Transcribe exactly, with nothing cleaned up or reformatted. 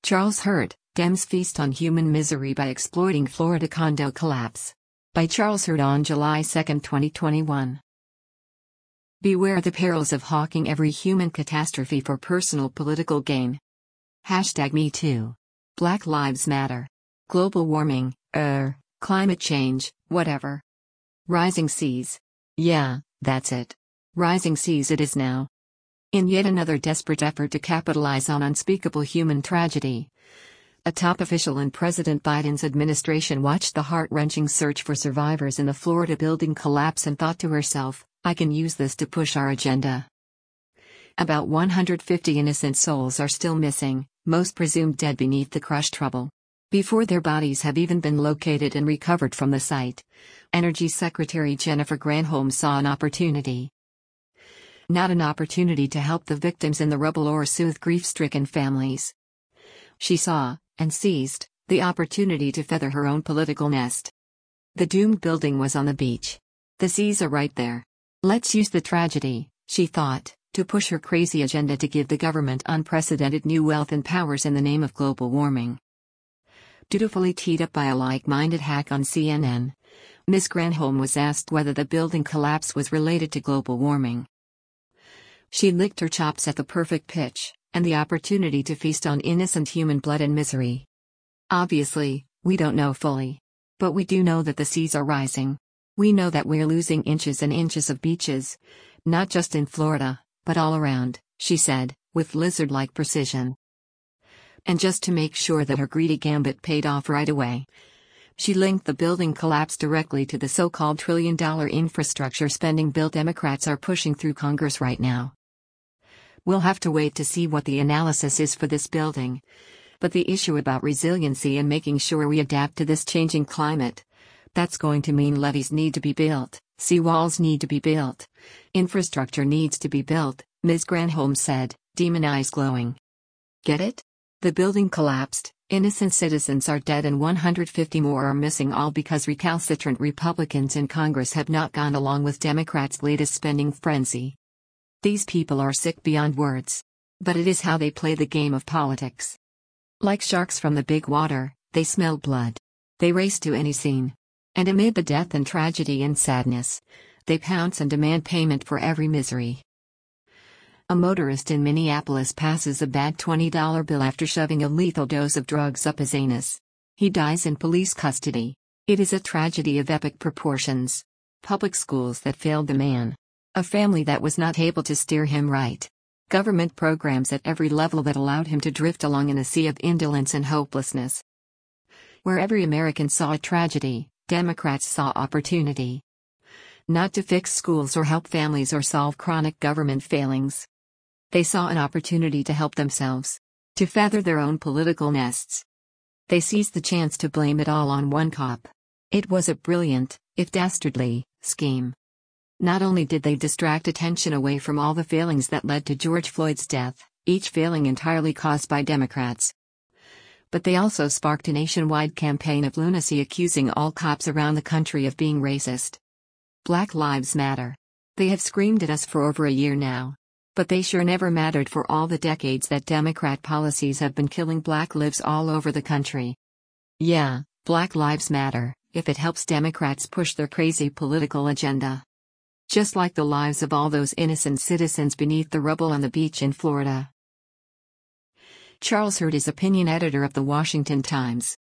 Charles Hurt, Dems feast on human misery by exploiting Florida condo collapse. By Charles Hurt on July second, twenty twenty-one. Beware the perils of hawking every human catastrophe for personal political gain. Hashtag Me Too. Black Lives Matter. Global warming, er, climate change, whatever. Rising seas. Yeah, that's it. Rising seas it is now. In yet another desperate effort to capitalize on unspeakable human tragedy, a top official in President Biden's administration watched the heart-wrenching search for survivors in the Florida building collapse and thought to herself, I can use this to push our agenda. About one hundred fifty innocent souls are still missing, most presumed dead beneath the crushed rubble. Before their bodies have even been located and recovered from the site, Energy Secretary Jennifer Granholm saw an opportunity. Not an opportunity to help the victims in the rubble or soothe grief-stricken families. She saw, and seized, the opportunity to feather her own political nest. The doomed building was on the beach. The seas are right there. Let's use the tragedy, she thought, to push her crazy agenda to give the government unprecedented new wealth and powers in the name of global warming. Dutifully teed up by a like-minded hack on C N N, Miz Granholm was asked whether the building collapse was related to global warming. She licked her chops at the perfect pitch, and the opportunity to feast on innocent human blood and misery. Obviously, we don't know fully. But we do know that the seas are rising. We know that we're losing inches and inches of beaches, not just in Florida, but all around, she said, with lizard-like precision. And just to make sure that her greedy gambit paid off right away, she linked the building collapse directly to the so-called trillion-dollar infrastructure spending bill Democrats are pushing through Congress right now. We'll have to wait to see what the analysis is for this building. But the issue about resiliency and making sure we adapt to this changing climate, that's going to mean levees need to be built, seawalls need to be built, infrastructure needs to be built, Miz Granholm said, demon eyes glowing. Get it? The building collapsed, innocent citizens are dead and one hundred fifty more are missing, all because recalcitrant Republicans in Congress have not gone along with Democrats' latest spending frenzy. These people are sick beyond words. But it is how they play the game of politics. Like sharks from the big water, they smell blood. They race to any scene. And amid the death and tragedy and sadness, they pounce and demand payment for every misery. A motorist in Minneapolis passes a bad twenty dollar bill after shoving a lethal dose of drugs up his anus. He dies in police custody. It is a tragedy of epic proportions. Public schools that failed the man. A family that was not able to steer him right. Government programs at every level that allowed him to drift along in a sea of indolence and hopelessness. Where every American saw a tragedy, Democrats saw opportunity. Not to fix schools or help families or solve chronic government failings. They saw an opportunity to help themselves. To feather their own political nests. They seized the chance to blame it all on one cop. It was a brilliant, if dastardly, scheme. Not only did they distract attention away from all the failings that led to George Floyd's death, each failing entirely caused by Democrats, but they also sparked a nationwide campaign of lunacy accusing all cops around the country of being racist. Black Lives Matter. They have screamed at us for over a year now. But they sure never mattered for all the decades that Democrat policies have been killing black lives all over the country. Yeah, Black Lives Matter, if it helps Democrats push their crazy political agenda. Just like the lives of all those innocent citizens beneath the rubble on the beach in Florida. Charles Hurt is opinion editor of The Washington Times.